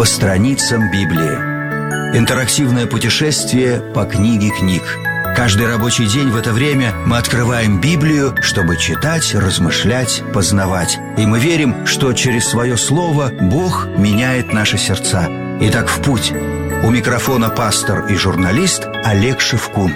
страницам Библии. Интерактивное путешествие по книге книг. Каждый рабочий день в это время мы открываем Библию, чтобы читать, размышлять, познавать. И мы верим, что через свое слово Бог меняет наши сердца. Итак, в путь. У микрофона пастор и журналист Олег Шевкун.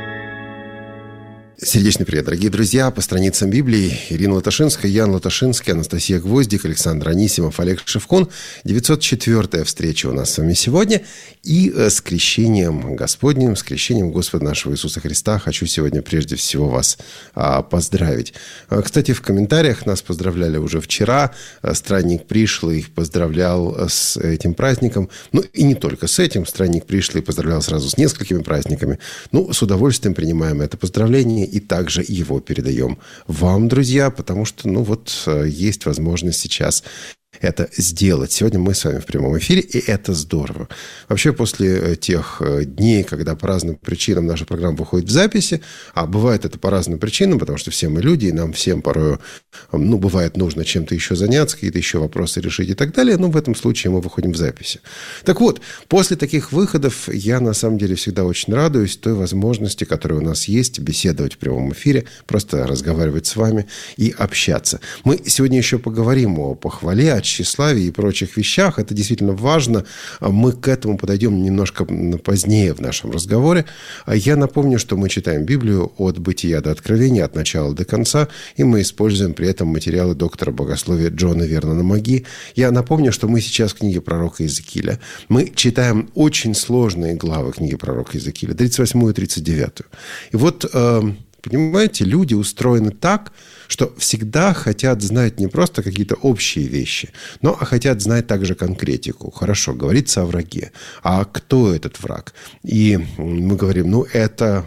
Сердечный привет, дорогие друзья. По страницам Библии Ирина Латашинская, Ян Латашинский, Анастасия Гвоздик, Александр Анисимов, Олег Шевкун. 904-я встреча у нас с вами сегодня. И с крещением Господним, с крещением Господа нашего Иисуса Христа хочу сегодня прежде всего вас поздравить. Кстати, в комментариях нас поздравляли уже вчера. Странник Пришлый поздравлял с этим праздником. Ну и не только с этим. Странник Пришлый поздравлял сразу с несколькими праздниками. Ну, с удовольствием принимаем это поздравление. И также его передаем вам, друзья, потому что, есть возможность сейчас это сделать. Сегодня мы с вами в прямом эфире, и это здорово. Вообще, после тех дней, когда по разным причинам наша программа выходит в записи, а бывает это по разным причинам, потому что все мы люди, и нам всем порой, бывает нужно чем-то еще заняться, какие-то еще вопросы решить и так далее, но в этом случае мы выходим в записи. Так вот, после таких выходов я, на самом деле, всегда очень радуюсь той возможности, которая у нас есть, беседовать в прямом эфире, просто разговаривать с вами и общаться. Мы сегодня еще поговорим о похвале, о тщеславии и прочих вещах. Это действительно важно. Мы к этому подойдем немножко позднее в нашем разговоре. Я напомню, что мы читаем Библию от Бытия до Откровения, от начала до конца, и мы используем при этом материалы доктора богословия Джона Вернона Маги. Я напомню, что мы сейчас в книге пророка Иезекииля. Мы читаем очень сложные главы книги пророка Иезекииля, 38 и 39. И понимаете, люди устроены так, что всегда хотят знать не просто какие-то общие вещи, но хотят знать также конкретику. Хорошо, говорится о враге. А кто этот враг? И мы говорим, это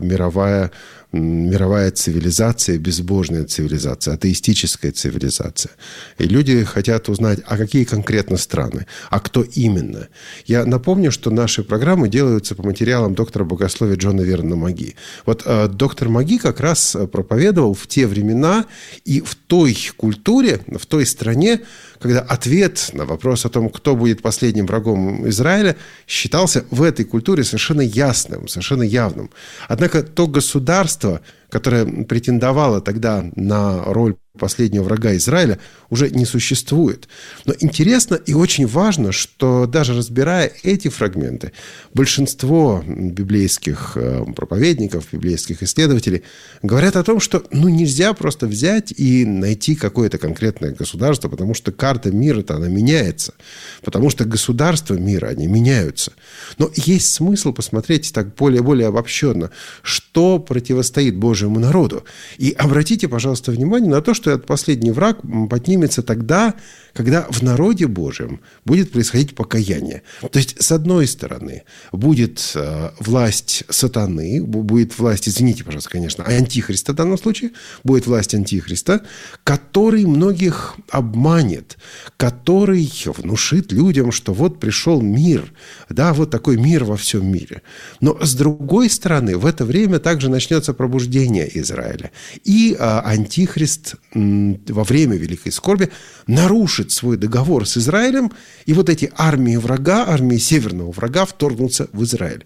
мировая цивилизация, безбожная цивилизация, атеистическая цивилизация. И люди хотят узнать, а какие конкретно страны, а кто именно. Я напомню, что наши программы делаются по материалам доктора богословия Джона Вернона Маги. Доктор Маги как раз проповедовал в те времена и в той культуре, в той стране, когда ответ на вопрос о том, кто будет последним врагом Израиля, считался в этой культуре совершенно ясным, совершенно явным. Однако то государство, которое претендовало тогда на роль последнего врага Израиля, уже не существует. Но интересно и очень важно, что даже разбирая эти фрагменты, большинство библейских проповедников, библейских исследователей говорят о том, что нельзя просто взять и найти какое-то конкретное государство, потому что карта мира-то, она меняется. Потому что государства мира, они меняются. Но есть смысл посмотреть так более обобщенно, что противостоит Божьему народу. И обратите, пожалуйста, внимание на то, что этот последний враг поднимется тогда, когда в народе Божьем будет происходить покаяние. То есть, с одной стороны, будет власть сатаны, будет власть, извините, пожалуйста, конечно, антихриста в данном случае, будет власть антихриста, который многих обманет, который внушит людям, что пришел мир, такой мир во всем мире. Но, с другой стороны, в это время также начнется пробуждение Израиля. И антихрист во время Великой Скорби нарушит свой договор с Израилем, и эти армии врага, армии северного врага вторгнутся в Израиль.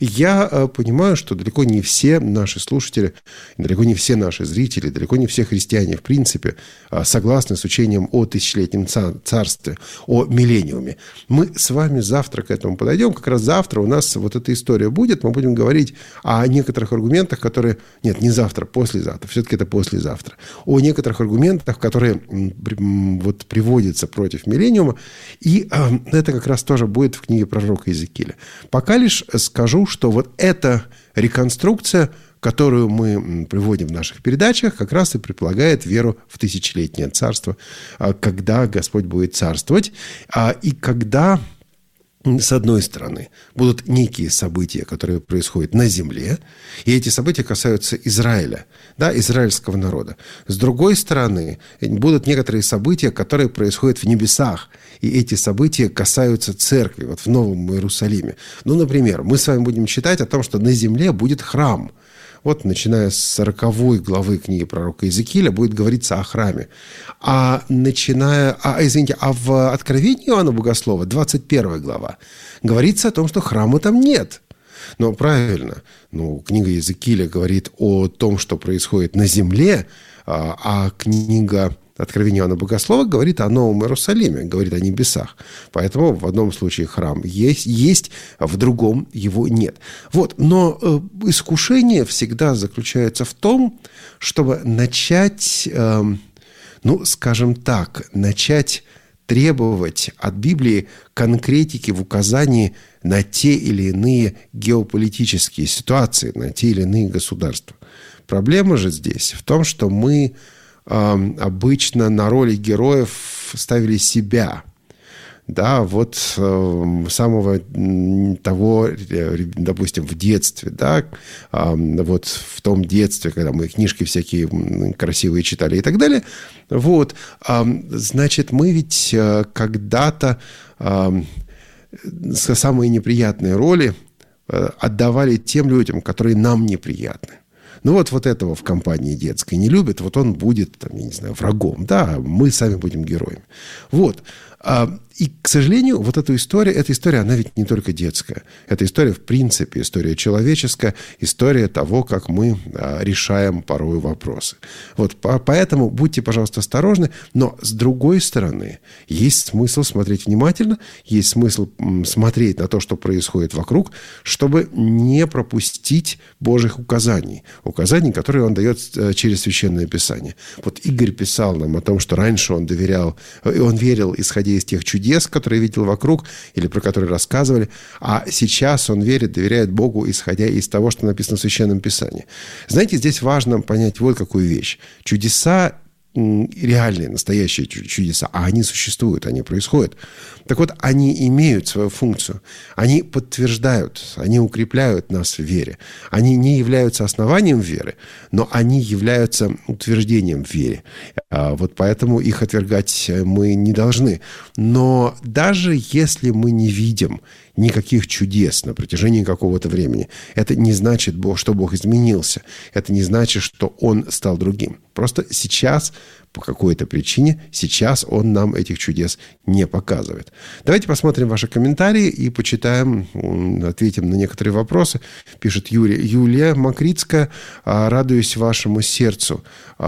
Я понимаю, что далеко не все наши слушатели, далеко не все наши зрители, далеко не все христиане, в принципе, согласны с учением о тысячелетнем царстве, о миллениуме. Мы с вами завтра к этому подойдем. Как раз завтра у нас эта история будет. Мы будем говорить о некоторых аргументах, которые... Нет, не завтра, послезавтра. Все-таки это послезавтра. О некоторых аргументах, которые приводятся против миллениума. И это как раз тоже будет в книге пророка Иезекииля. Пока лишь скажу, что эта реконструкция, которую мы приводим в наших передачах, как раз и предполагает веру в тысячелетнее царство, когда Господь будет царствовать, и когда с одной стороны, будут некие события, которые происходят на земле, и эти события касаются Израиля, израильского народа. С другой стороны, будут некоторые события, которые происходят в небесах, и эти события касаются церкви, в Новом Иерусалиме. Например, мы с вами будем читать о том, что на земле будет храм. Вот начиная с 40 главы книги пророка Иезекииля будет говориться о храме. А в Откровении Иоанна Богослова, 21 глава, говорится о том, что храма там нет. Но правильно, книга Иезекииля говорит о том, что происходит на земле, а книга Откровение Иоанна Богослова говорит о Новом Иерусалиме, говорит о небесах. Поэтому в одном случае храм есть, а в другом его нет. Но искушение всегда заключается в том, чтобы начать, начать требовать от Библии конкретики в указании на те или иные геополитические ситуации, на те или иные государства. Проблема же здесь в том, что мы обычно на роли героев ставили себя. Да, самого того, допустим, в детстве, да, в том детстве, когда мы книжки всякие красивые читали и так далее, значит, мы ведь когда-то самые неприятные роли отдавали тем людям, которые нам неприятны. Вот этого в компании детской не любят, он будет, врагом. Да, мы сами будем героями. И, к сожалению, эта история, она ведь не только детская. Это история, в принципе, история человеческая, история того, как мы решаем порой вопросы. Поэтому будьте, пожалуйста, осторожны. Но, с другой стороны, есть смысл смотреть внимательно, есть смысл смотреть на то, что происходит вокруг, чтобы не пропустить Божьих указаний, которые Он дает через Священное Писание. Игорь писал нам о том, что раньше он верил, исходя из тех чудес, которые видел вокруг, или про которые рассказывали, а сейчас он доверяет Богу, исходя из того, что написано в Священном Писании. Знаете, здесь важно понять какую вещь. Чудеса, реальные, настоящие чудеса, а они существуют, они происходят. Так они имеют свою функцию. Они подтверждают, они укрепляют нас в вере. Они не являются основанием веры, но они являются утверждением в вере. Поэтому их отвергать мы не должны. Но даже если мы не видим никаких чудес на протяжении какого-то времени, это не значит, что Бог изменился. Это не значит, что Он стал другим. Просто сейчас, по какой-то причине, сейчас Он нам этих чудес не показывает. Давайте посмотрим ваши комментарии и почитаем, ответим на некоторые вопросы. Пишет Юлия Макритская: «Радуюсь вашему сердцу,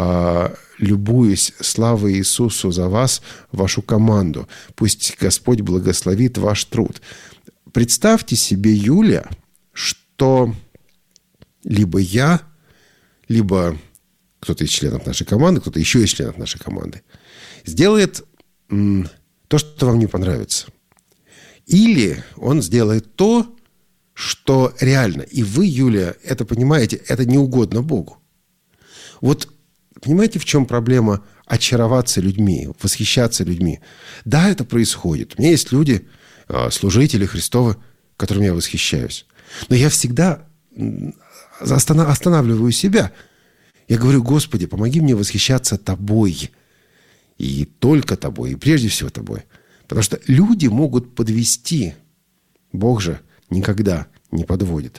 любуюсь славой Иисусу за вас, вашу команду. Пусть Господь благословит ваш труд». Представьте себе, Юлия, что либо я, либо кто-то из членов нашей команды, кто-то еще из членов нашей команды сделает то, что вам не понравится. Или он сделает то, что реально. И вы, Юлия, это понимаете, это не угодно Богу. Понимаете, в чем проблема очароваться людьми, восхищаться людьми? Да, это происходит. У меня есть люди, служители Христовы, которыми я восхищаюсь. Но я всегда останавливаю себя. Я говорю: Господи, помоги мне восхищаться Тобой. И только Тобой, и прежде всего Тобой. Потому что люди могут подвести. Бог же никогда не подводит.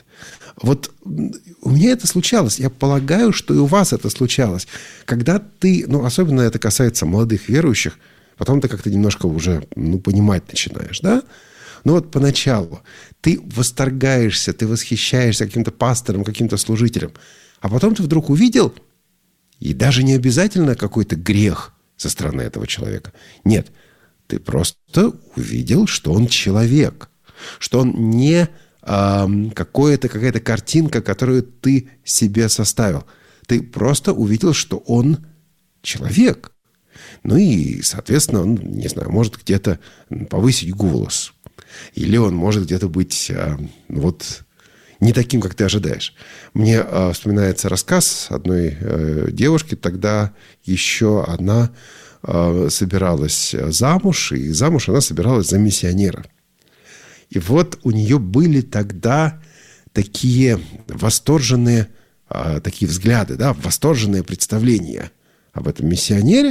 У меня это случалось. Я полагаю, что и у вас это случалось. Когда ты, особенно это касается молодых верующих, потом ты как-то немножко уже понимать начинаешь, да? Поначалу ты восторгаешься, ты восхищаешься каким-то пастором, каким-то служителем. А потом ты вдруг увидел, и даже не обязательно какой-то грех со стороны этого человека. Нет, ты просто увидел, что он человек, что он не какая-то картинка, которую ты себе составил. Ты просто увидел, что он человек. И, соответственно, он, не знаю, может где-то повысить голос. Или он может где-то быть не таким, как ты ожидаешь. Мне вспоминается рассказ одной девушки. Тогда еще она собиралась замуж, и замуж она собиралась за миссионера. И у нее были тогда такие восторженные такие взгляды, да, восторженные представления об этом миссионере.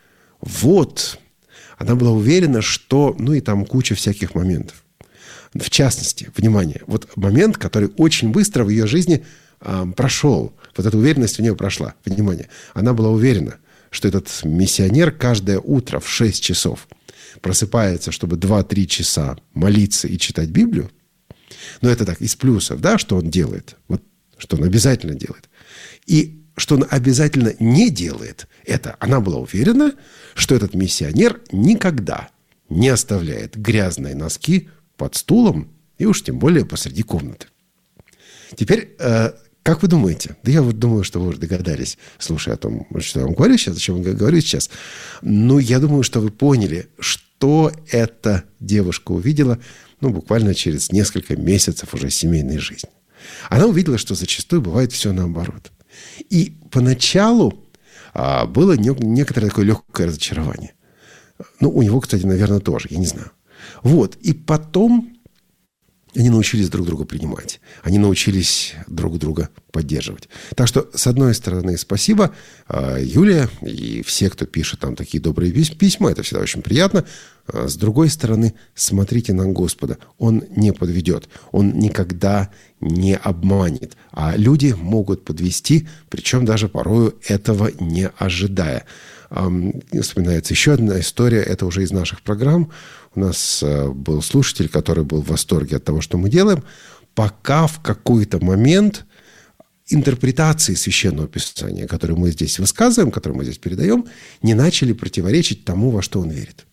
Она была уверена, что... и там куча всяких моментов. В частности, внимание, момент, который очень быстро в ее жизни прошел. Вот эта уверенность у нее прошла. Внимание. Она была уверена, что этот миссионер каждое утро в 6 часов просыпается, чтобы 2-3 часа молиться и читать Библию. Но это так, из плюсов, да, что он делает. Вот, что он обязательно делает. И что он обязательно не делает, это она была уверена, что этот миссионер никогда не оставляет грязные носки под стулом и уж тем более посреди комнаты. Теперь, как вы думаете? Да я вот думаю, что вы уже догадались, слушая о том, что я вам говорю сейчас, о чем я говорю сейчас. Но я думаю, что вы поняли, что эта девушка увидела, буквально через несколько месяцев уже семейной жизни. Она увидела, что зачастую бывает все наоборот. И поначалу было некоторое такое легкое разочарование. У него, кстати, наверное, тоже, я не знаю. Вот. И потом они научились друг друга принимать. Они научились друг друга поддерживать. Так что, с одной стороны, спасибо, Юлия, и все, кто пишет там такие добрые письма, это всегда очень приятно. С другой стороны, смотрите на Господа. Он не подведет. Он никогда не обманет. А люди могут подвести, причем даже порою этого не ожидая. Вспоминается еще одна история, это уже из наших программ. У нас был слушатель, который был в восторге от того, что мы делаем, пока в какой-то момент интерпретации Священного Писания, которые мы здесь высказываем, которые мы здесь передаем, не начали противоречить тому, во что он верит.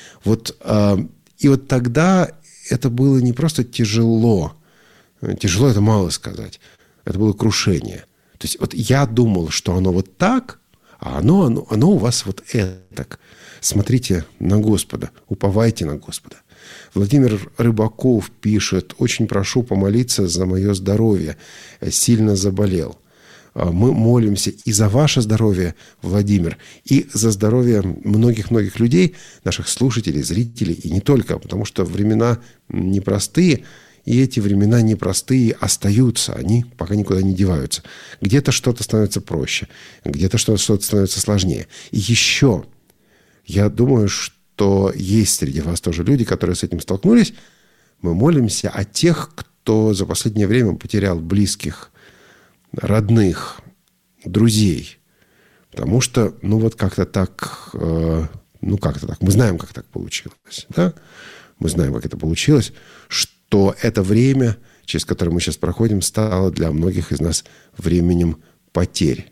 И вот тогда это было не просто тяжело. Тяжело — это мало сказать. Это было крушение. То есть вот я думал, что оно вот так, а оно у вас вот этак. Смотрите на Господа, уповайте на Господа. Владимир Рыбаков пишет: «Очень прошу помолиться за мое здоровье. Сильно заболел». Мы молимся и за ваше здоровье, Владимир, и за здоровье многих-многих людей, наших слушателей, зрителей, и не только, потому что времена непростые, и эти времена непростые остаются, они пока никуда не деваются. Где-то что-то становится проще, где-то что-то становится сложнее. И еще, я думаю, что есть среди вас тоже люди, которые с этим столкнулись. Мы молимся о тех, кто за последнее время потерял близких, родных, друзей. Потому что, как-то так, мы знаем, как так получилось, да? Мы знаем, как это получилось, что это время, через которое мы сейчас проходим, стало для многих из нас временем потерь.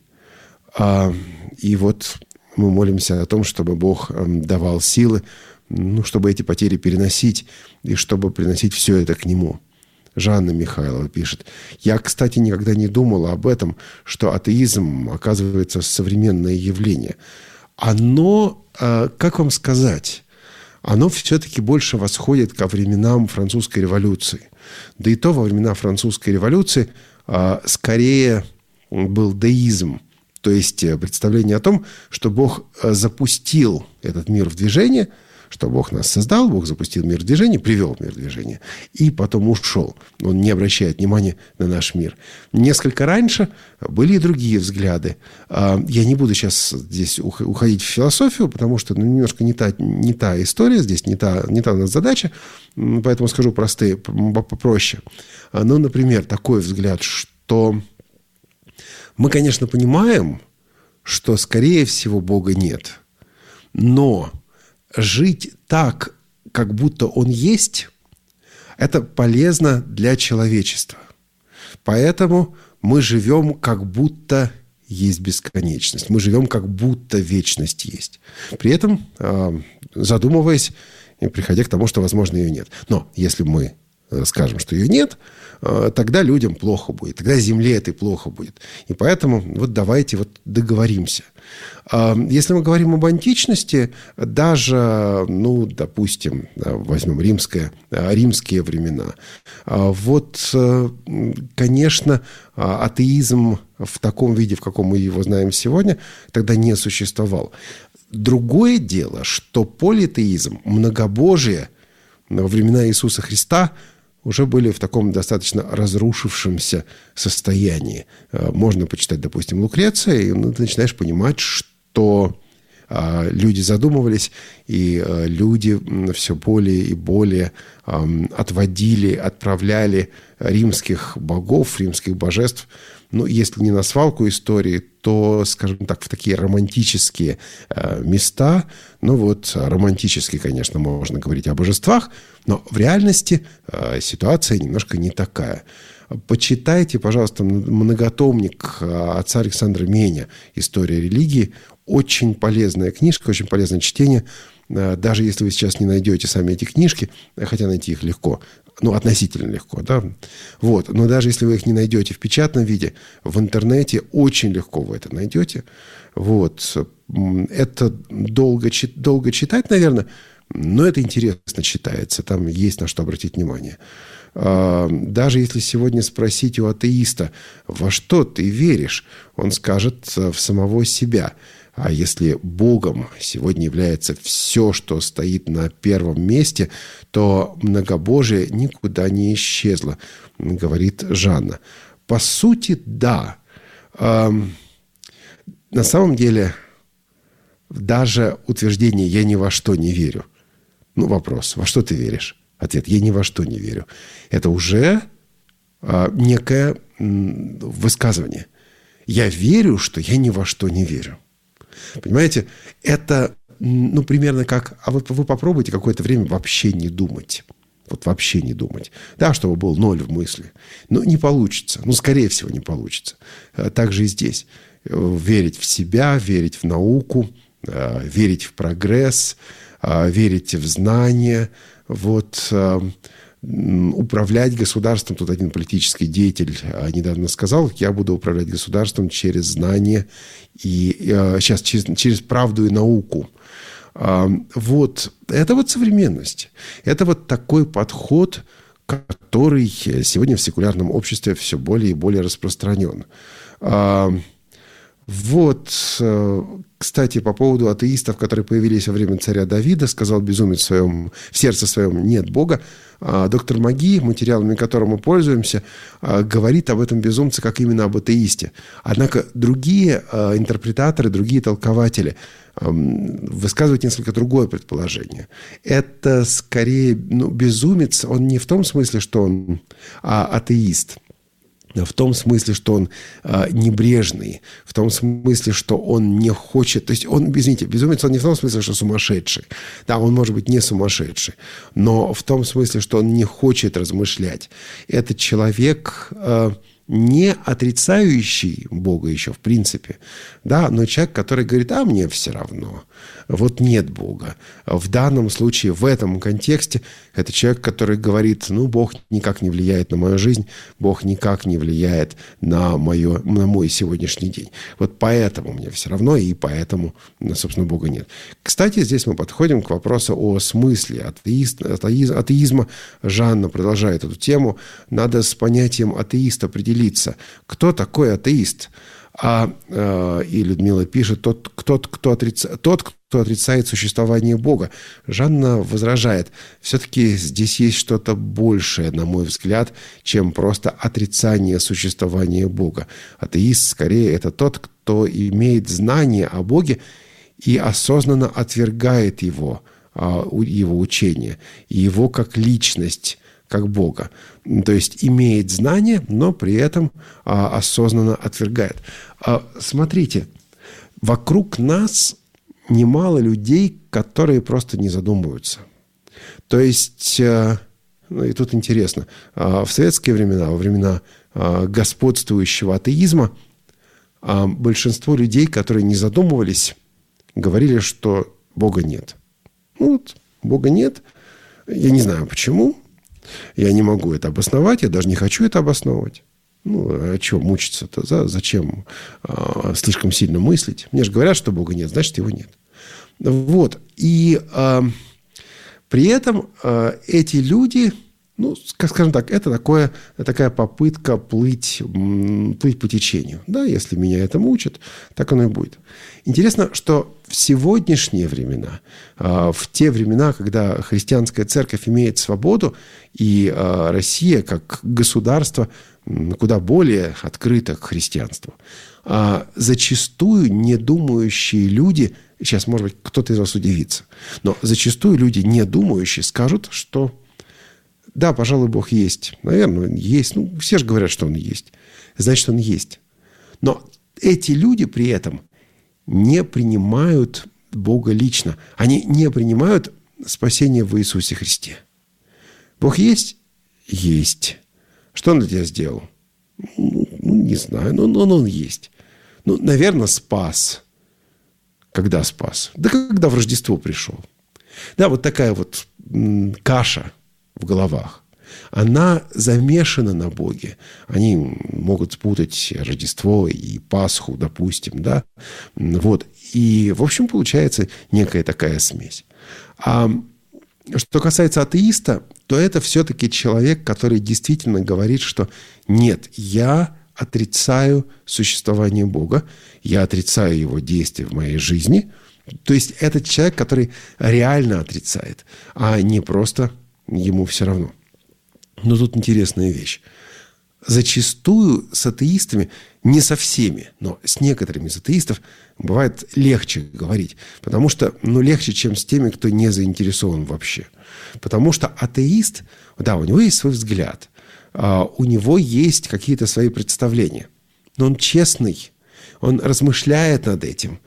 И вот мы молимся о том, чтобы Бог давал силы, чтобы эти потери переносить, и чтобы приносить все это к Нему. Жанна Михайлова пишет: «Я, кстати, никогда не думала об этом, что атеизм, оказывается, современное явление. Оно, как вам сказать, оно все-таки больше восходит ко временам французской революции. Да и то во времена французской революции скорее был деизм, то есть представление о том, что Бог запустил этот мир в движение, что Бог нас создал, Бог запустил мир в движение, привел мир в движение, и потом ушел. Он не обращает внимания на наш мир. Несколько раньше были и другие взгляды. Я не буду сейчас здесь уходить в философию, потому что немножко не та история, здесь не та у нас задача, поэтому скажу попроще. Например, такой взгляд, что мы, конечно, понимаем, что, скорее всего, Бога нет, но жить так, как будто Он есть, это полезно для человечества. Поэтому мы живем, как будто есть бесконечность. Мы живем, как будто вечность есть. При этом задумываясь и приходя к тому, что, возможно, ее нет. Но если мы скажем, что ее нет, тогда людям плохо будет, тогда земле этой плохо будет. И поэтому давайте договоримся. Если мы говорим об античности, даже, допустим, возьмем римские времена, конечно, атеизм в таком виде, в каком мы его знаем сегодня, тогда не существовал. Другое дело, что политеизм, многобожие во времена Иисуса Христа уже были в таком достаточно разрушившемся состоянии. Можно почитать, допустим, Лукреция, и ты начинаешь понимать, что люди задумывались, и люди все более и более отправляли римских богов, римских божеств, ну, если не на свалку истории, то, скажем так, в такие романтические места. Ну, вот, романтически, конечно, можно говорить о божествах, но в реальности ситуация немножко не такая. Почитайте, пожалуйста, многотомник отца Александра Меня «История религии». Очень полезная книжка, очень полезное чтение. Даже если вы сейчас не найдете сами эти книжки, хотя найти их легко, ну, относительно легко, да, вот, но даже если вы их не найдете в печатном виде, в интернете очень легко вы это найдете, вот, это долго читать, наверное, но это интересно читается, там есть на что обратить внимание. Даже если сегодня спросить у атеиста, во что ты веришь, он скажет в самого себя. А если Богом сегодня является все, что стоит на первом месте, то многобожие никуда не исчезло, говорит Жанна. По сути, да. На самом деле, даже утверждение «я ни во что не верю». Ну, вопрос, во что ты веришь? Ответ: я ни во что не верю. Это уже некое высказывание. Я верю, что я ни во что не верю. Понимаете, это, ну, примерно как... А вот вы попробуйте какое-то время вообще не думать. Вот вообще не думать. Да, чтобы был ноль в мысли. Но не получится. Ну, скорее всего, не получится. Так же и здесь. Верить в себя, верить в науку, верить в прогресс, верить в знания. Вот... Управлять государством, тут один политический деятель недавно сказал, я буду управлять государством через знания и сейчас через правду и науку. Вот это вот современность. Это вот такой подход, который сегодня в секулярном обществе все более и более распространен. Вот, кстати, по поводу атеистов, которые появились во время царя Давида, сказал безумец в сердце своем: нет Бога. Доктор Маги, материалами которым мы пользуемся, говорит об этом безумце как именно об атеисте. Однако другие интерпретаторы, другие толкователи высказывают несколько другое предположение. Это скорее безумец, он не в том смысле, что он атеист, в том смысле, что он небрежный, в том смысле, что он не хочет... То есть он, извините, безумец, он не в том смысле, что сумасшедший. Да, он может быть не сумасшедший, но в том смысле, что он не хочет размышлять. Это человек... не отрицающий Бога еще в принципе, да, но человек, который говорит: а мне все равно, вот нет Бога. В данном случае, в этом контексте, это человек, который говорит: ну, Бог никак не влияет на мою жизнь, Бог никак не влияет на мой сегодняшний день. Вот поэтому мне все равно, и поэтому, собственно, Бога нет. Кстати, здесь мы подходим к вопросу о смысле атеизма. Жанна продолжает эту тему. Надо с понятием атеиста определиться. Кто такой атеист? И Людмила пишет: тот, кто отрицает существование Бога. Жанна возражает: все-таки здесь есть что-то большее, на мой взгляд, чем просто отрицание существования Бога. Атеист скорее это тот, кто имеет знание о Боге и осознанно отвергает его учение, его как личность, как Бога. То есть имеет знание, но при этом осознанно отвергает. Смотрите, вокруг нас немало людей, которые просто не задумываются. То есть, и тут интересно, в советские времена, во времена господствующего атеизма, большинство людей, которые не задумывались, говорили, что Бога нет. Вот, Бога нет. Я не знаю, почему. Я не могу это обосновать, я даже не хочу это обосновывать. Ну, а чего мучиться-то? Зачем слишком сильно мыслить? Мне же говорят, что Бога нет, значит, его нет. Вот. И при этом эти люди, ну, скажем так, это такая попытка плыть по течению. Да, если меня это мучит, так оно и будет. Интересно, что в сегодняшние времена, в те времена, когда христианская церковь имеет свободу, и Россия как государство куда более открыто к христианству, зачастую недумающие люди Сейчас, может быть, кто-то из вас удивится. Но зачастую люди, не думающие, скажут, что да, пожалуй, Бог есть. Наверное, он есть. Все же говорят, что Он есть. Значит, Он есть. Но эти люди при этом не принимают Бога лично. Они не принимают спасение в Иисусе Христе. Бог есть? Есть. Что Он для тебя сделал? Не знаю, но Он есть. Наверное, спас. Когда спас? Да когда в Рождество пришел. Да, вот такая вот каша в головах. Она замешана на Боге. Они могут спутать Рождество и Пасху, допустим, да. Вот. И, в общем, получается некая такая смесь. А что касается атеиста, то это все-таки человек, который действительно говорит, что нет, я отрицаю существование Бога, я отрицаю Его действия в моей жизни. То есть это человек, который реально отрицает, а не просто ему все равно. Но тут интересная вещь. Зачастую с атеистами, не со всеми, но с некоторыми из атеистов бывает легче говорить. Потому что, легче, чем с теми, кто не заинтересован вообще. Потому что атеист, да, у него есть свой взгляд, у него есть какие-то свои представления. Но он честный, он размышляет над этим.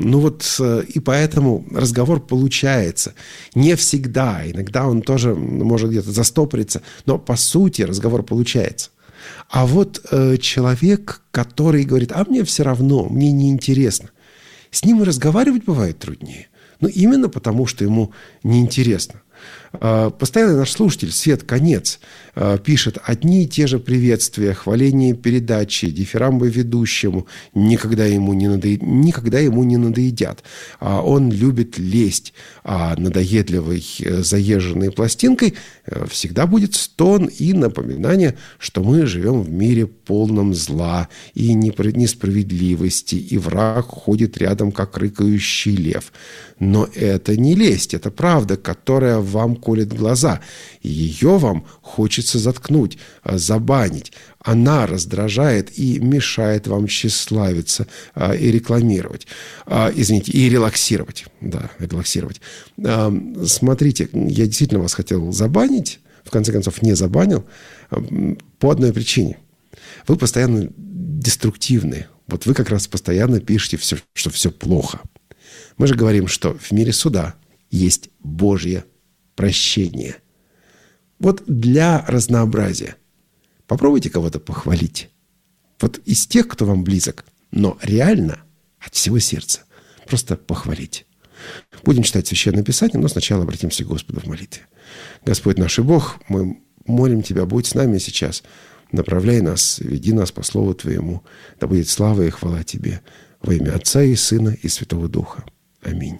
И поэтому разговор получается. Не всегда, иногда он тоже может где-то застопориться, но по сути разговор получается. А вот человек, который говорит, мне все равно, мне неинтересно, с ним и разговаривать бывает труднее. Именно потому, что ему неинтересно. Постоянно наш слушатель Свет Конец пишет одни и те же приветствия, хваления передачи, дифирамбы ведущему, никогда ему не надоедят. Он любит лесть, а надоедливой заезженной пластинкой всегда будет стон и напоминание, что мы живем в мире полном зла и несправедливости, и враг ходит рядом, как рыкающий лев. Но это не лесть, это правда, которая вам колет глаза. Ее вам хочется заткнуть, забанить. Она раздражает и мешает вам тщеславиться и рекламировать. И релаксировать. Да, релаксировать. Смотрите, я действительно вас хотел забанить, в конце концов не забанил, по одной причине. Вы постоянно деструктивны. Вот вы как раз постоянно пишете, что все плохо. Мы же говорим, что в мире суда есть Божье прощение. Вот для разнообразия попробуйте кого-то похвалить. Вот из тех, кто вам близок, но реально от всего сердца. Просто похвалите. Будем читать Священное Писание, но сначала обратимся к Господу в молитве. Господь наш и Бог, мы молим Тебя, будь с нами сейчас. Направляй нас, веди нас по Слову Твоему. Да будет слава и хвала Тебе. Во имя Отца и Сына и Святого Духа. Аминь.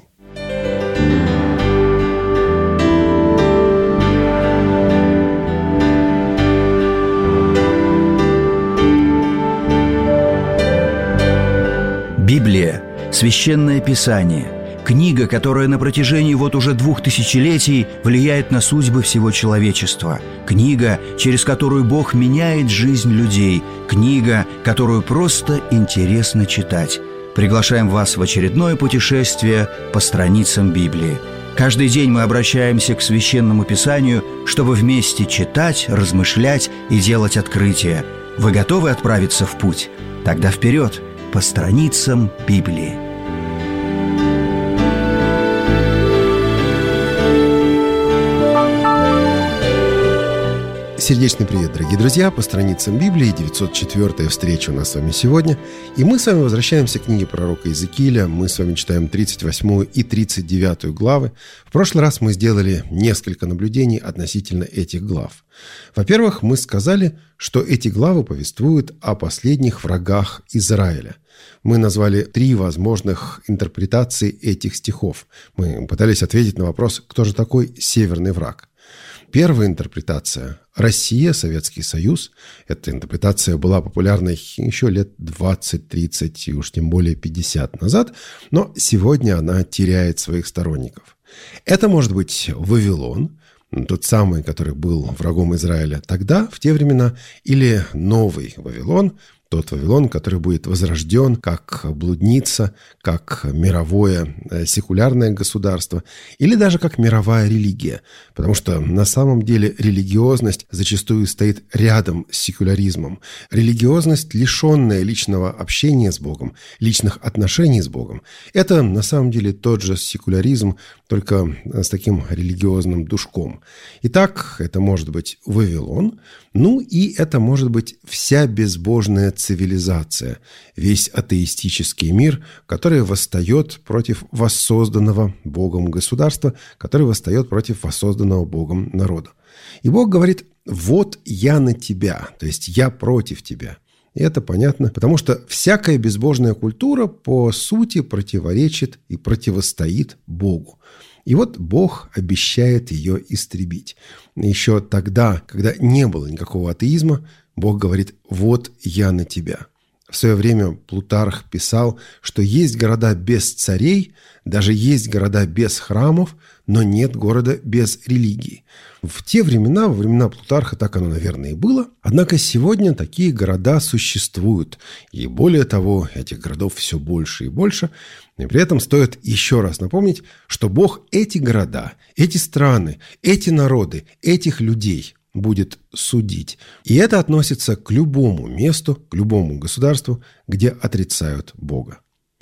Библия – Священное Писание, книга, которая на протяжении уже 2000 летий влияет на судьбы всего человечества, книга, через которую Бог меняет жизнь людей, книга, которую просто интересно читать. Приглашаем вас в очередное путешествие по страницам Библии. Каждый день мы обращаемся к Священному Писанию, чтобы вместе читать, размышлять и делать открытия. Вы готовы отправиться в путь? Тогда вперед, по страницам Библии. Сердечный привет, дорогие друзья! По страницам Библии 904-я встреча у нас с вами сегодня. И мы с вами возвращаемся к книге пророка Иезекииля. Мы с вами читаем 38 и 39 главы. В прошлый раз мы сделали несколько наблюдений относительно этих глав. Во-первых, мы сказали, что эти главы повествуют о последних врагах Израиля. Мы назвали 3 возможных интерпретации этих стихов. Мы пытались ответить на вопрос, кто же такой северный враг. Первая интерпретация – Россия, Советский Союз. Эта интерпретация была популярной еще лет 20-30 и уж тем более 50 назад, но сегодня она теряет своих сторонников. Это может быть Вавилон, тот самый, который был врагом Израиля тогда, в те времена, или новый Вавилон, Тот Вавилон, который будет возрожден как блудница, как мировое секулярное государство или даже как мировая религия. Потому что на самом деле религиозность зачастую стоит рядом с секуляризмом. Религиозность, лишенная личного общения с Богом, личных отношений с Богом, это на самом деле тот же секуляризм, только с таким религиозным душком. Итак, это может быть Вавилон, и это может быть вся безбожная цивилизация, весь атеистический мир, который восстает против воссозданного Богом государства, который восстает против воссозданного Богом народа. И Бог говорит: «Вот я на тебя», то есть «я против тебя». И это понятно, потому что всякая безбожная культура по сути противоречит и противостоит Богу. И вот Бог обещает ее истребить. Еще тогда, когда не было никакого атеизма, Бог говорит: «Вот я на тебя». В свое время Плутарх писал, что есть города без царей, даже есть города без храмов, но нет города без религии. В те времена, во времена Плутарха, так оно, наверное, и было. Однако сегодня такие города существуют. И более того, этих городов все больше и больше. И при этом стоит еще раз напомнить, что Бог эти города, эти страны, эти народы, этих людей будет судить. И это относится к любому месту, к любому государству, где отрицают Бога.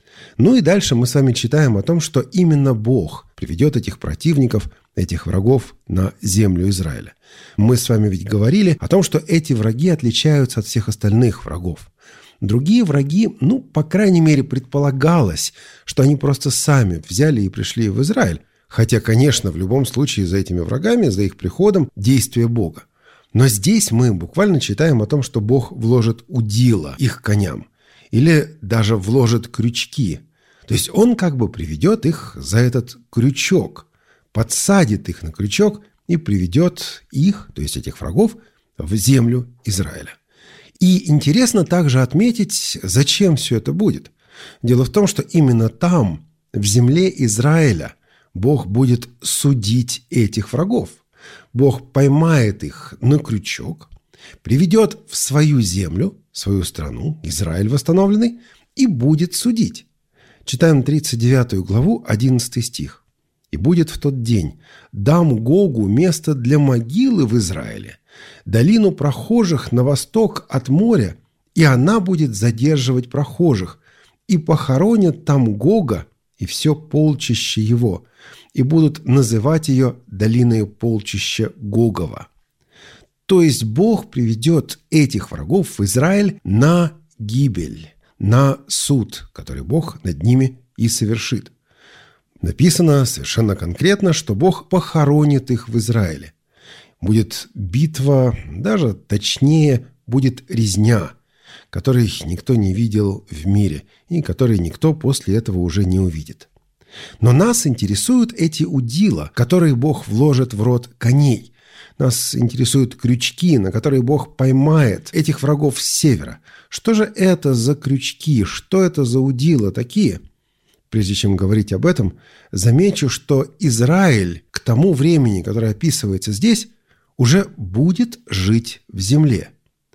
И дальше мы с вами читаем о том, что именно Бог приведет этих противников, этих врагов на землю Израиля. Мы с вами ведь говорили о том, что эти враги отличаются от всех остальных врагов. Другие враги, по крайней мере, предполагалось, что они просто сами взяли и пришли в Израиль. Хотя, конечно, в любом случае за этими врагами, за их приходом действие Бога. Но здесь мы буквально читаем о том, что Бог вложит удила их коням. Или даже вложит крючки. То есть Он как бы приведет их за этот крючок, подсадит их на крючок и приведет их, то есть этих врагов, в землю Израиля. И интересно также отметить, зачем все это будет. Дело в том, что именно там, в земле Израиля, Бог будет судить этих врагов. Бог поймает их на крючок, приведет в свою землю, свою страну, Израиль восстановленный, и будет судить. Читаем 39 главу, 11 стих. «И будет в тот день: дам Гогу место для могилы в Израиле, долину прохожих на восток от моря, и она будет задерживать прохожих, и похоронят там Гога и все полчище его, и будут называть ее долиной полчища Гогова». То есть Бог приведет этих врагов в Израиль на гибель, на суд, который Бог над ними и совершит. Написано совершенно конкретно, что Бог похоронит их в Израиле. Будет битва, даже точнее, будет резня, которой никто не видел в мире и которой никто после этого уже не увидит. Но нас интересуют эти удила, которые Бог вложит в рот коней. Нас интересуют крючки, на которые Бог поймает этих врагов с севера. Что же это за крючки? Что это за удила такие? Прежде чем говорить об этом, замечу, что Израиль к тому времени, которое описывается здесь, уже будет жить в земле.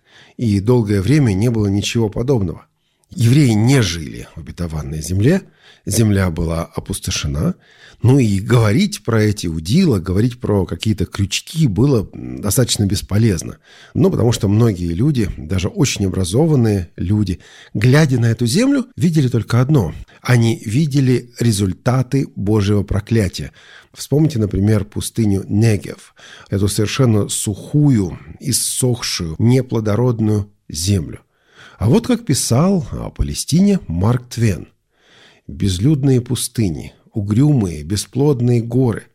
И долгое время не было ничего подобного. Евреи не жили в обетованной земле, земля была опустошена, и говорить про эти удила, говорить про какие-то крючки было достаточно бесполезно. Потому что многие люди, даже очень образованные люди, глядя на эту землю, видели только одно. Они видели результаты Божьего проклятия. Вспомните, например, пустыню Негев, эту совершенно сухую, иссохшую, неплодородную землю. А вот как писал о Палестине Марк Твен: «Безлюдные пустыни, угрюмые, бесплодные горы,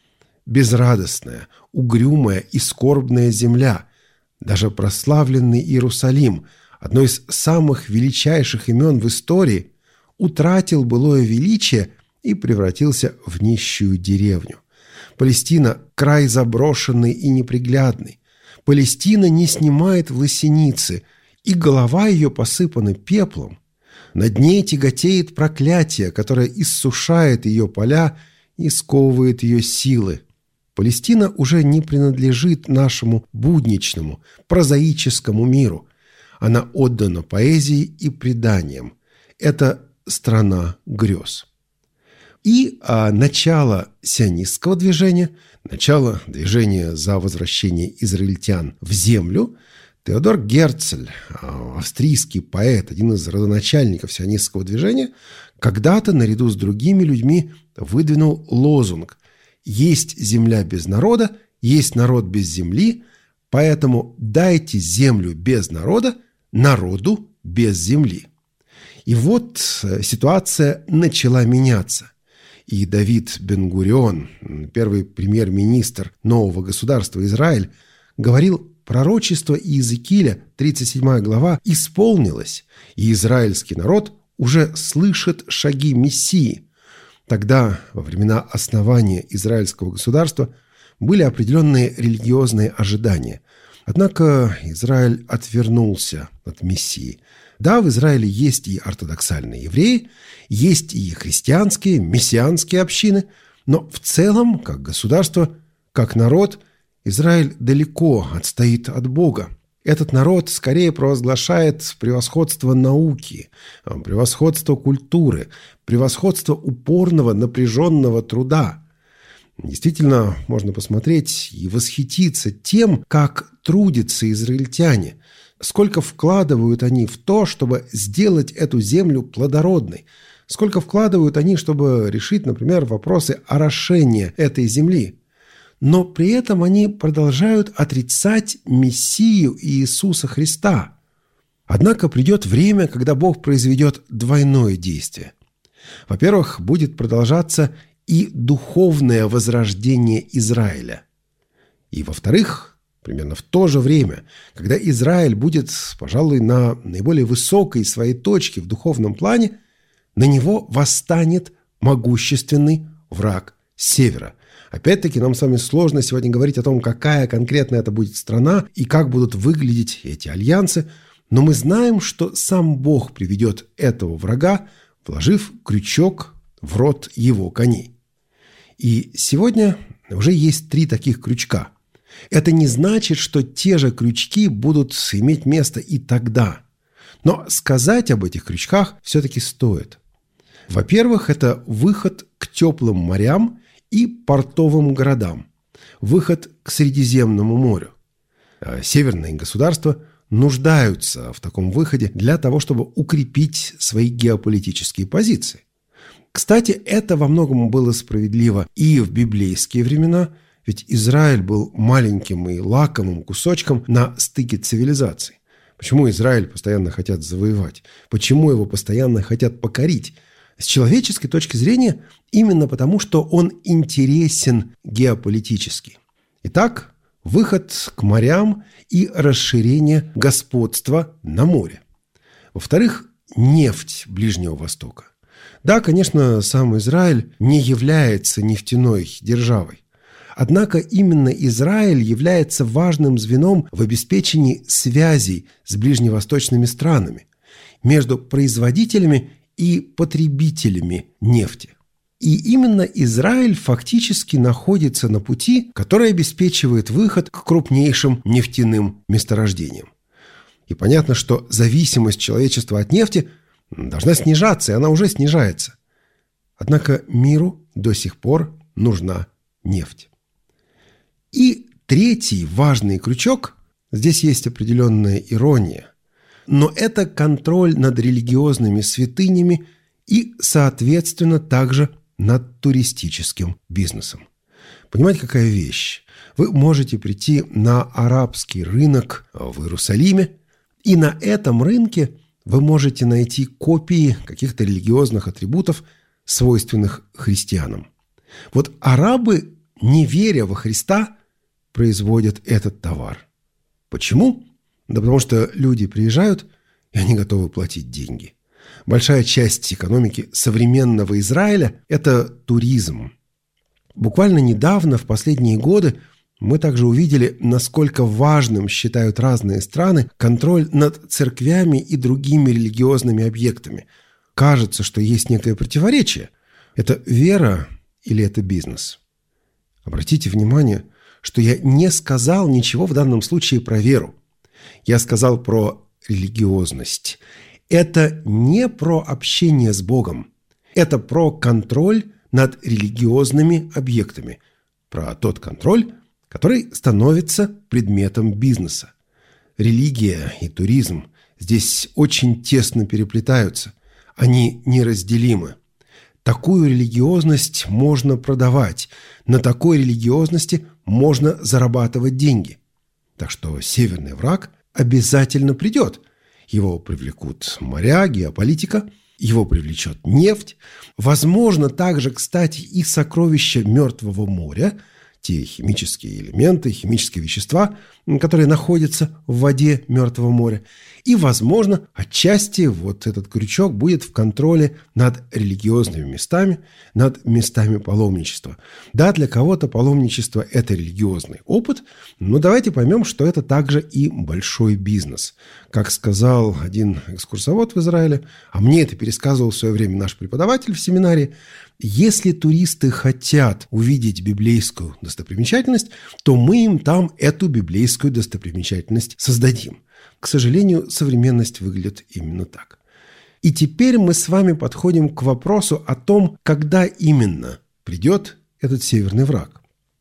безрадостная, угрюмая и скорбная земля, даже прославленный Иерусалим, одно из самых величайших имен в истории, утратил былое величие и превратился в нищую деревню. Палестина – край заброшенный и неприглядный. Палестина не снимает власеницы, и голова ее посыпана пеплом. Над ней тяготеет проклятие, которое иссушает ее поля и сковывает ее силы. Палестина уже не принадлежит нашему будничному, прозаическому миру. Она отдана поэзии и преданиям. Это страна грез. И начало сионистского движения, начало движения за возвращение израильтян в землю, Теодор Герцль, австрийский поэт, один из родоначальников сионистского движения, когда-то наряду с другими людьми выдвинул лозунг: «Есть земля без народа, есть народ без земли, поэтому дайте землю без народа, народу без земли». И вот ситуация начала меняться. И Давид Бен-Гурион, первый премьер-министр нового государства Израиль, говорил: пророчество Иезекииля, 37 глава, исполнилось, и израильский народ уже слышит шаги Мессии. Тогда, во времена основания израильского государства, были определенные религиозные ожидания. Однако Израиль отвернулся от Мессии. Да, в Израиле есть и ортодоксальные евреи, есть и христианские, мессианские общины, но в целом, как государство, как народ, Израиль далеко отстоит от Бога. Этот народ скорее провозглашает превосходство науки, превосходство культуры, превосходство упорного, напряженного труда. Действительно, можно посмотреть и восхититься тем, как трудятся израильтяне, сколько вкладывают они в то, чтобы сделать эту землю плодородной, сколько вкладывают они, чтобы решить, например, вопросы орошения этой земли. Но при этом они продолжают отрицать Мессию Иисуса Христа. Однако придет время, когда Бог произведет двойное действие. Во-первых, будет продолжаться и духовное возрождение Израиля. И, во-вторых, примерно в то же время, когда Израиль будет, пожалуй, на наиболее высокой своей точке в духовном плане, на него восстанет могущественный враг с севера. Опять-таки, нам с вами сложно сегодня говорить о том, какая конкретно это будет страна и как будут выглядеть эти альянсы, но мы знаем, что сам Бог приведет этого врага, вложив крючок в рот его коней. И сегодня уже есть 3 таких крючка. Это не значит, что те же крючки будут иметь место и тогда. Но сказать об этих крючках все-таки стоит. Во-первых, это выход к теплым морям и портовым городам, выход к Средиземному морю. Северные государства нуждаются в таком выходе для того, чтобы укрепить свои геополитические позиции. Кстати, это во многом было справедливо и в библейские времена, ведь Израиль был маленьким и лакомым кусочком на стыке цивилизаций. Почему Израиль постоянно хотят завоевать? Почему его постоянно хотят покорить? С человеческой точки зрения, именно потому, что он интересен геополитически. Итак, выход к морям и расширение господства на море. Во-вторых, нефть Ближнего Востока. Да, конечно, сам Израиль не является нефтяной державой. Однако именно Израиль является важным звеном в обеспечении связей с ближневосточными странами, между производителями и потребителями нефти. И именно Израиль фактически находится на пути, который обеспечивает выход к крупнейшим нефтяным месторождениям. И понятно, что зависимость человечества от нефти должна снижаться, и она уже снижается. Однако миру до сих пор нужна нефть. И третий важный крючок, здесь есть определенная ирония, но это контроль над религиозными святынями и, соответственно, также над туристическим бизнесом. Понимаете, какая вещь? Вы можете прийти на арабский рынок в Иерусалиме, и на этом рынке вы можете найти копии каких-то религиозных атрибутов, свойственных христианам. Вот арабы, не веря во Христа, производят этот товар. Почему? Да потому что люди приезжают, и они готовы платить деньги. Большая часть экономики современного Израиля – это туризм. Буквально недавно, в последние годы, мы также увидели, насколько важным считают разные страны контроль над церквями и другими религиозными объектами. Кажется, что есть некое противоречие. Это вера или это бизнес? Обратите внимание, что я не сказал ничего в данном случае про веру. Я сказал про религиозность. Это не про общение с Богом. Это про контроль над религиозными объектами. Про тот контроль, который становится предметом бизнеса. Религия и туризм здесь очень тесно переплетаются. Они неразделимы. Такую религиозность можно продавать. На такой религиозности можно зарабатывать деньги. Так что северный враг обязательно придет. Его привлекут моря, геополитика, его привлечет нефть. Возможно, также, кстати, и сокровища Мертвого моря, те химические элементы, химические вещества, которые находятся в воде Мертвого моря. И, возможно, отчасти вот этот крючок будет в контроле над религиозными местами, над местами паломничества. Да, для кого-то паломничество – это религиозный опыт, но давайте поймем, что это также и большой бизнес. Как сказал один экскурсовод в Израиле, а мне это пересказывал в свое время наш преподаватель в семинарии, если туристы хотят увидеть библейскую достопримечательность, то мы им там эту библейскую достопримечательность создадим. К сожалению, современность выглядит именно так. И теперь мы с вами подходим к вопросу о том, когда именно придет этот северный враг.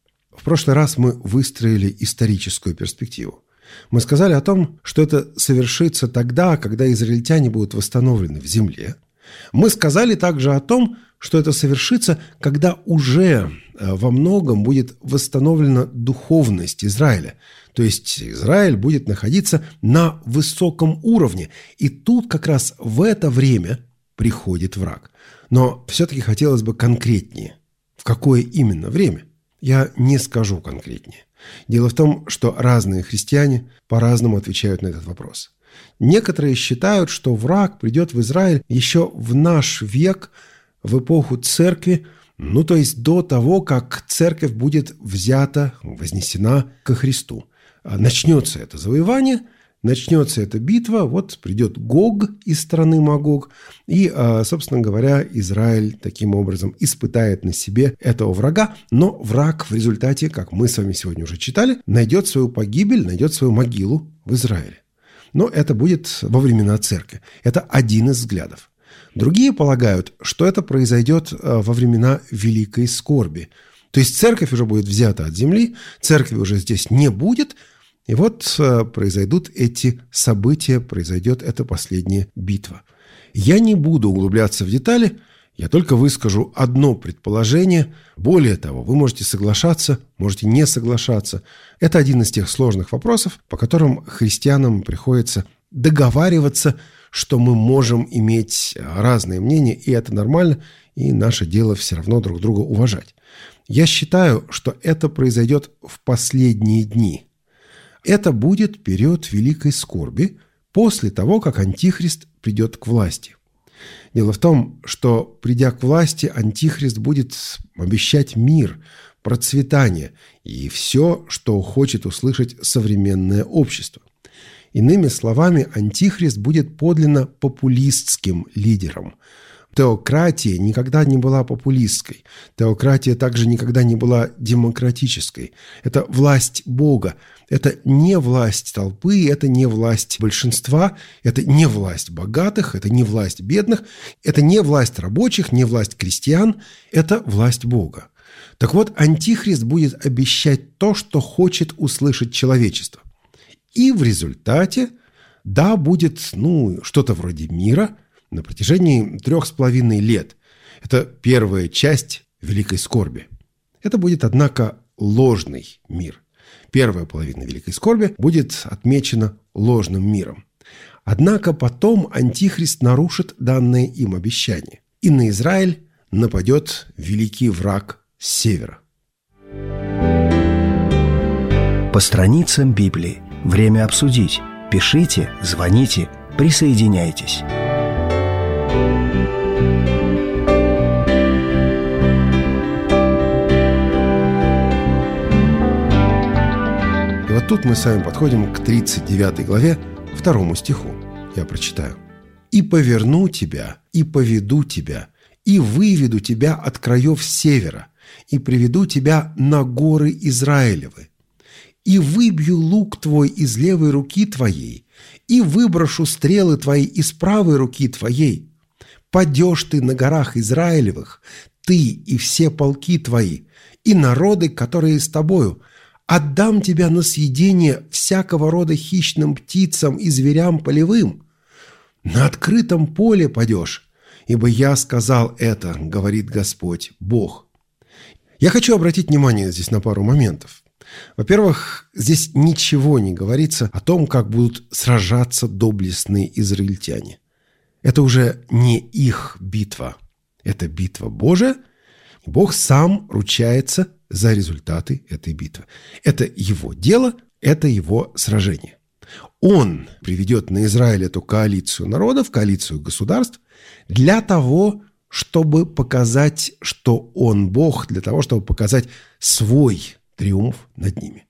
В прошлый раз мы выстроили историческую перспективу. Мы сказали о том, что это совершится тогда, когда израильтяне будут восстановлены в земле. Мы сказали также о том, что это совершится, когда уже во многом будет восстановлена духовность Израиля. То есть Израиль будет находиться на высоком уровне. И тут как раз в это время приходит враг. Но все-таки хотелось бы конкретнее. В какое именно время? Я не скажу конкретнее. Дело в том, что разные христиане по-разному отвечают на этот вопрос. Некоторые считают, что враг придет в Израиль еще в наш век, в эпоху церкви, то есть до того, как церковь будет взята, вознесена ко Христу. Начнется это завоевание, начнется эта битва, вот придет Гог из страны Магог, и, собственно говоря, Израиль таким образом испытает на себе этого врага, но враг в результате, как мы с вами сегодня уже читали, найдет свою погибель, найдет свою могилу в Израиле. Но это будет во времена церкви. Это один из взглядов. Другие полагают, что это произойдет во времена великой скорби. То есть церковь уже будет взята от земли, церкви уже здесь не будет, и вот произойдут эти события, произойдет эта последняя битва. Я не буду углубляться в детали, я только выскажу одно предположение. Более того, вы можете соглашаться, можете не соглашаться. Это один из тех сложных вопросов, по которым христианам приходится договариваться, что мы можем иметь разные мнения, и это нормально, и наше дело все равно друг друга уважать. Я считаю, что это произойдет в последние дни. Это будет период великой скорби после того, как Антихрист придет к власти. Дело в том, что, придя к власти, Антихрист будет обещать мир, процветание и все, что хочет услышать современное общество. Иными словами, Антихрист будет подлинно популистским лидером. Теократия никогда не была популистской. Теократия также никогда не была демократической. Это власть Бога. Это не власть толпы, это не власть большинства, это не власть богатых, это не власть бедных, это не власть рабочих, не власть крестьян, это власть Бога. Так вот, Антихрист будет обещать то, что хочет услышать человечество. И в результате, да, будет, что-то вроде мира на протяжении 3,5 лет. Это первая часть великой скорби. Это будет, однако, ложный мир. Первая половина великой скорби будет отмечена ложным миром. Однако потом Антихрист нарушит данное им обещание. И на Израиль нападет великий враг с севера. По страницам Библии. Время обсудить. Пишите, звоните, присоединяйтесь. И вот тут мы с вами подходим к 39 главе, 2 стиху. Я прочитаю. «И поверну тебя, и поведу тебя, и выведу тебя от краев севера, и приведу тебя на горы Израилевы. И выбью лук твой из левой руки твоей, и выброшу стрелы твои из правой руки твоей. Падешь ты на горах Израилевых, ты и все полки твои, и народы, которые с тобою. Отдам тебя на съедение всякого рода хищным птицам и зверям полевым. На открытом поле падешь, ибо я сказал это, говорит Господь, Бог». Я хочу обратить внимание здесь на пару моментов. Во-первых, здесь ничего не говорится о том, как будут сражаться доблестные израильтяне. Это уже не их битва. Это битва Божия. Бог сам ручается за результаты этой битвы. Это его дело, это его сражение. Он приведет на Израиль эту коалицию народов, коалицию государств для того, чтобы показать, что он Бог, для того, чтобы показать свой триумф над ними.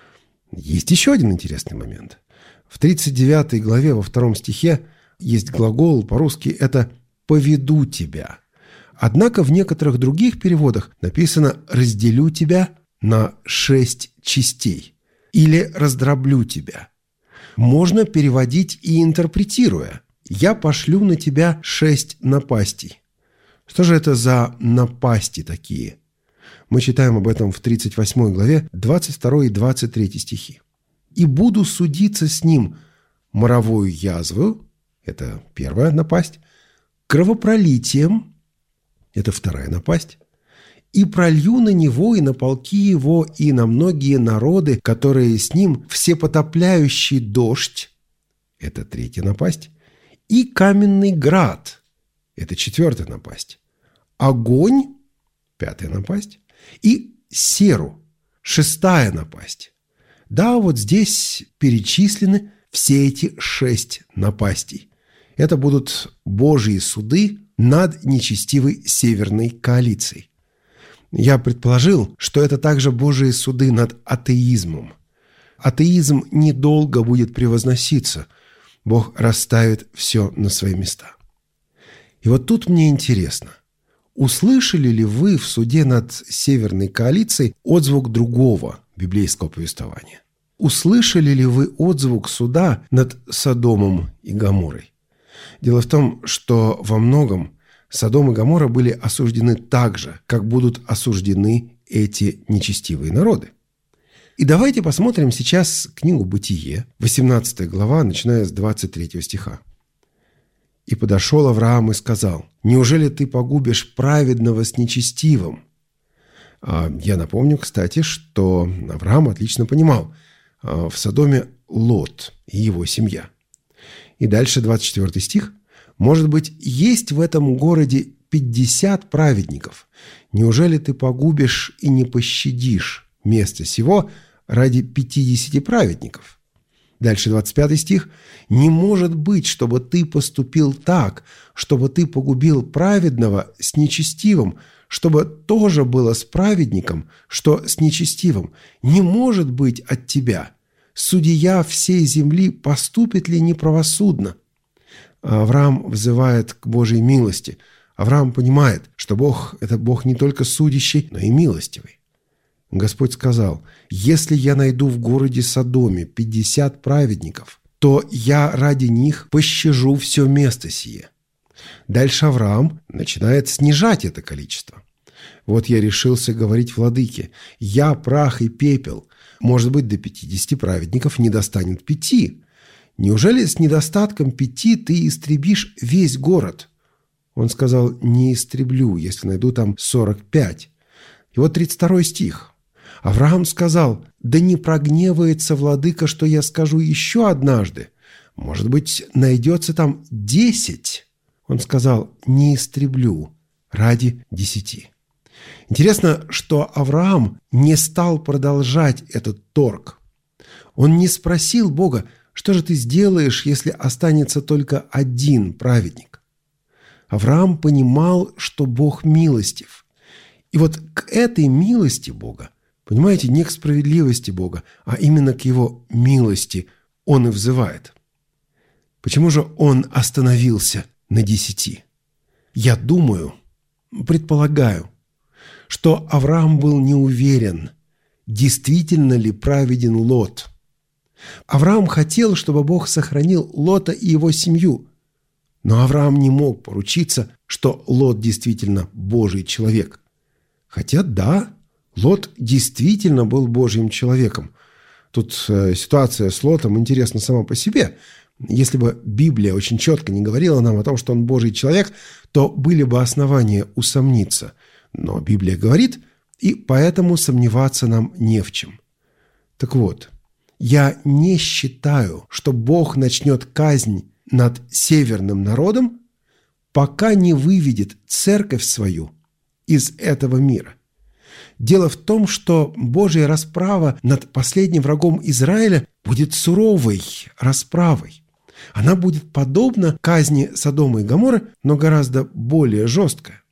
Есть еще один интересный момент. В 39 главе, во 2 стихе, есть глагол, по-русски это «поведу тебя». Однако в некоторых других переводах написано «разделю тебя на 6 частей» или «раздроблю тебя». Можно переводить и интерпретируя «я пошлю на тебя 6 напастей». Что же это за напасти такие? Мы читаем об этом в 38 главе, 22 и 23 стихи. «И буду судиться с ним моровою язвою», это первая напасть, «кровопролитием», это вторая напасть, «и пролью на него и на полки его и на многие народы, которые с ним, всепотопляющий дождь», это третья напасть, «и каменный град», это четвертая напасть, «огонь», пятая напасть, и серу, шестая напасть. Да, вот здесь перечислены все эти 6 напастей. Это будут Божьи суды над нечестивой северной коалицией. Я предположил, что это также Божьи суды над атеизмом. Атеизм недолго будет превозноситься. Бог расставит все на свои места. И вот тут мне интересно, услышали ли вы в суде над Северной коалицией отзвук другого библейского повествования? Услышали ли вы отзвук суда над Содомом и Гоморрой? Дело в том, что во многом Содом и Гоморра были осуждены так же, как будут осуждены эти нечестивые народы. И давайте посмотрим сейчас книгу «Бытие», 18 глава, начиная с 23 стиха. «И подошел Авраам и сказал: неужели ты погубишь праведного с нечестивым?» Я напомню, кстати, что Авраам отлично понимал, в Содоме Лот и его семья. И дальше 24 стих. «Может быть, есть в этом городе 50 праведников. Неужели ты погубишь и не пощадишь место сего ради 50 праведников?» Дальше 25 стих. «Не может быть, чтобы ты поступил так, чтобы ты погубил праведного с нечестивым, чтобы тоже было с праведником, что с нечестивым. Не может быть от тебя. Судья всей земли поступит ли неправосудно?» Авраам взывает к Божьей милости. Авраам понимает, что Бог – это Бог не только судящий, но и милостивый. Господь сказал: «Если я найду в городе Содоме 50 праведников, то я ради них пощажу все место сие». Дальше Авраам начинает снижать это количество. «Вот я решился говорить владыке: я прах и пепел. Может быть, до 50 праведников не достанет 5. Неужели с недостатком 5 ты истребишь весь город?» Он сказал: «Не истреблю, если найду там 45». И вот 32 стих. Авраам сказал: «Да не прогневается владыка, что я скажу еще однажды. Может быть, найдется там 10». Он сказал: «Не истреблю ради 10». Интересно, что Авраам не стал продолжать этот торг. Он не спросил Бога: «Что же ты сделаешь, если останется только один праведник?» Авраам понимал, что Бог милостив. И вот к этой милости Бога, понимаете, не к справедливости Бога, а именно к Его милости он и взывает. Почему же он остановился на 10? Я думаю, предполагаю, что Авраам был не уверен, действительно ли праведен Лот. Авраам хотел, чтобы Бог сохранил Лота и его семью. Но Авраам не мог поручиться, что Лот действительно Божий человек. Хотя да, Лот действительно был Божьим человеком. Тут ситуация с Лотом интересна сама по себе. Если бы Библия очень четко не говорила нам о том, что он Божий человек, то были бы основания усомниться. Но Библия говорит, и поэтому сомневаться нам не в чем. Так вот, я не считаю, что Бог начнет казнь над северным народом, пока не выведет церковь свою из этого мира. Дело в том, что Божья расправа над последним врагом Израиля будет суровой расправой. Она будет подобна казни Содома и Гоморры, но гораздо более жесткая.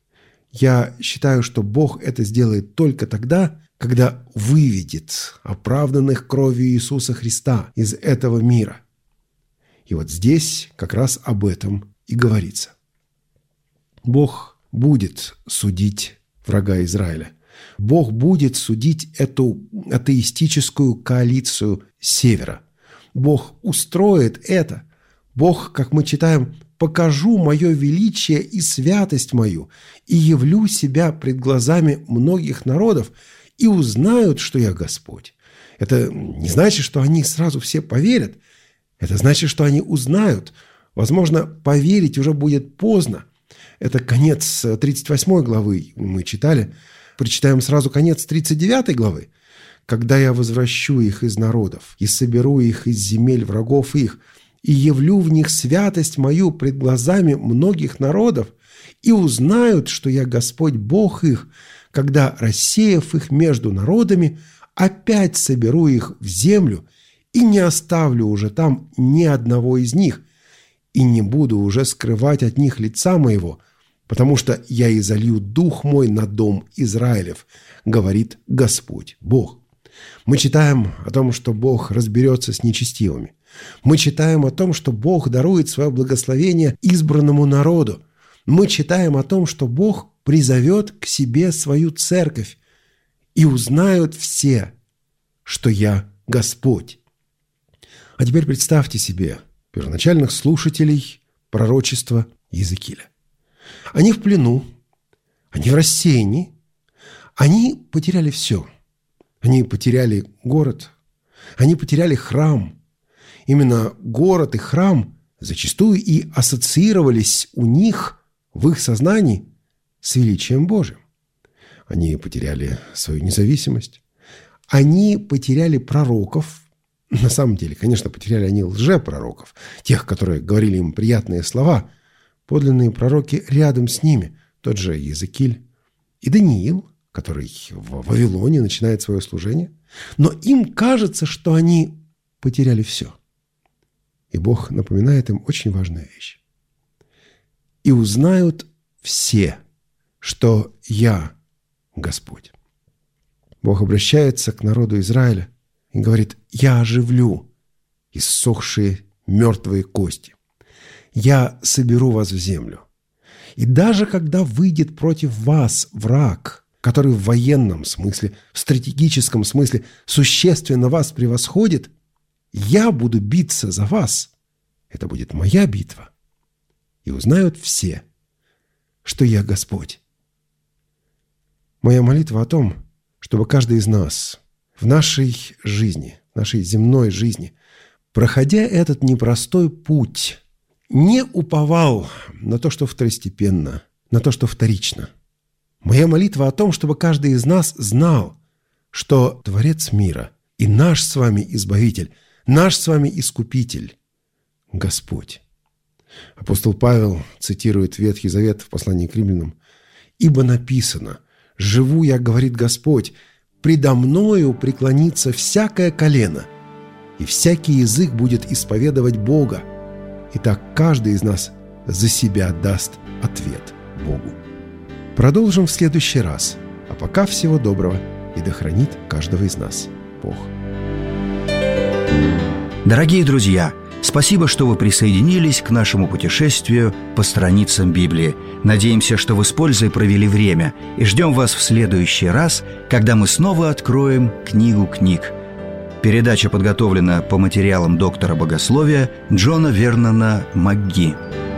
Я считаю, что Бог это сделает только тогда, когда выведет оправданных кровью Иисуса Христа из этого мира. И вот здесь как раз об этом и говорится. Бог будет судить врага Израиля. Бог будет судить эту атеистическую коалицию севера. Бог устроит это. Бог, как мы читаем, «покажу мое величие и святость мою, и явлю себя пред глазами многих народов, и узнают, что я Господь». Это не значит, что они сразу все поверят. Это значит, что они узнают. Возможно, поверить уже будет поздно. Это конец 38 главы мы читали. Прочитаем сразу конец 39 главы. «Когда я возвращу их из народов и соберу их из земель врагов их, и явлю в них святость мою пред глазами многих народов, и узнают, что я Господь Бог их, когда, рассеяв их между народами, опять соберу их в землю и не оставлю уже там ни одного из них, и не буду уже скрывать от них лица моего, потому что я изолью дух мой на дом Израилев, говорит Господь Бог». Мы читаем о том, что Бог разберется с нечестивыми. Мы читаем о том, что Бог дарует свое благословение избранному народу. Мы читаем о том, что Бог призовет к себе свою церковь, и узнают все, что я Господь. А теперь представьте себе первоначальных слушателей пророчества Иезекииля. Они в плену, они в рассеянии, они потеряли все. Они потеряли город, они потеряли храм. Именно город и храм зачастую и ассоциировались у них в их сознании с величием Божьим. Они потеряли свою независимость, они потеряли пророков. На самом деле, конечно, потеряли они лжепророков, тех, которые говорили им приятные слова. Подлинные пророки рядом с ними, тот же Иезекииль и Даниил, который в Вавилоне начинает свое служение. Но им кажется, что они потеряли все. И Бог напоминает им очень важную вещь. «И узнают все, что я Господь». Бог обращается к народу Израиля и говорит: «Я оживлю иссохшие мертвые кости. Я соберу вас в землю. И даже когда выйдет против вас враг, который в военном смысле, в стратегическом смысле существенно вас превосходит, я буду биться за вас. Это будет моя битва. И узнают все, что я Господь». Моя молитва о том, чтобы каждый из нас в нашей жизни, в нашей земной жизни, проходя этот непростой путь, не уповал на то, что второстепенно, на то, что вторично. Моя молитва о том, чтобы каждый из нас знал, что Творец мира и наш с вами Избавитель, наш с вами Искупитель – Господь. Апостол Павел цитирует Ветхий Завет в послании к Римлянам: «Ибо написано: живу я, говорит Господь, предо мною преклонится всякое колено, и всякий язык будет исповедовать Бога. Итак, каждый из нас за себя даст ответ Богу». Продолжим в следующий раз. А пока всего доброго, и да хранит каждого из нас Бог. Дорогие друзья, спасибо, что вы присоединились к нашему путешествию по страницам Библии. Надеемся, что вы с пользой провели время, и ждем вас в следующий раз, когда мы снова откроем книгу книг. Передача подготовлена по материалам доктора богословия Джона Вернона МакГи.